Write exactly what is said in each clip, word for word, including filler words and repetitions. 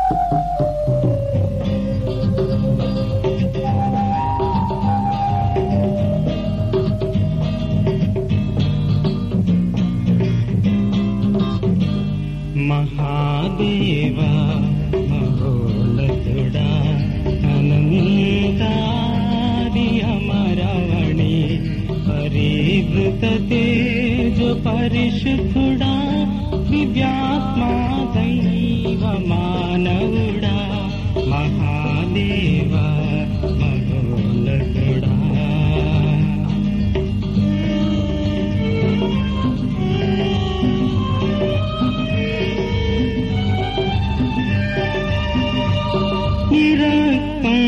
మహాదేవా మహోన్నతుడా అనంతాది అమరవణి పరివృత తేజ పరిశుద్ధుడా దివ్యాత్మా దైవ మానవుడా మహాదేవా మహోన్నతుడా. నిరతం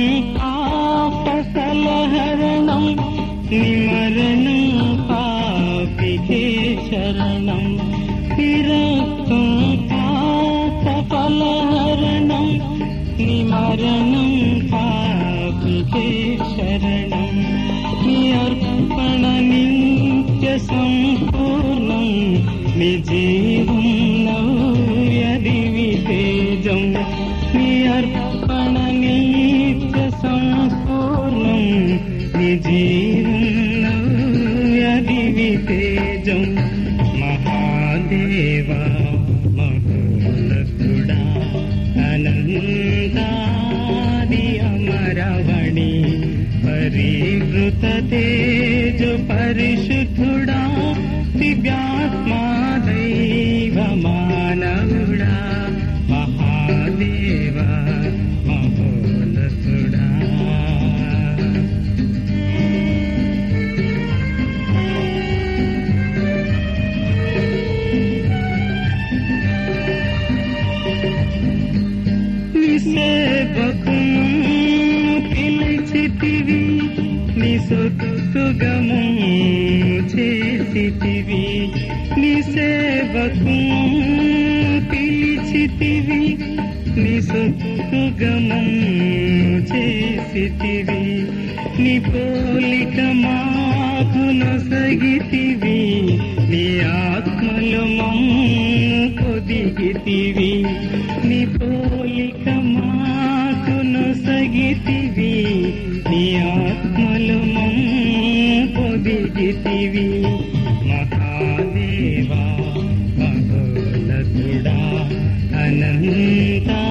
పాపకలహరణం నిమరణం పాపికే శరణం. నిరతం పాపకలహరణం నిమరణం పాపికే శరణం. నీ అర్పణ నిత్య సంపూర్ణం నీ జీవం నవ్య దివి తేజం. నీ అర్పణ నిత్య సంపూర్ణం నీ జీవం నవ్య దివి తేజం. మహాదేవా మహోన్నతుడా అనంతాది అమరవణి పరివృత తేజ పరిశుద్ధుడా దివ్యాత్మా దైవ మానవుడా మహాదేవా మహోన్నతుడా. నీ సేవకును పిలిచితివి నీ సొత్తుగము చేసితివి. నీ సేవకును పిలిచితివి నీ సొత్తుగము చేసితివి. నీ పోలిక మాకు నొసగితివి నీ ఆత్మలో మమ్ము పొదిగితివి. నీ పోలిక మాకు నొసగితివి నీ ఆత్మలో మమ్ము పొదిగితివి. మహాదేవా మహోన్నతుడా అనంత